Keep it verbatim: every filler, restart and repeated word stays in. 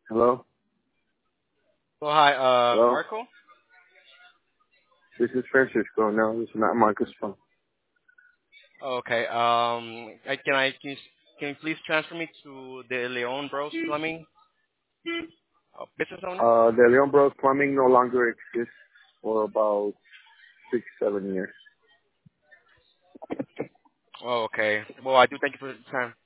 Hello? Well, hi, uh, Hello? Marco. This is Francisco. No, this is not Marcus phone. Okay. Um, I, can I can you, can you please transfer me to the Leon Bros Plumbing uh, business owner? Uh, the Leon Bros Plumbing no longer exists for about six, seven years. Oh, okay. Well, I do thank you for the time.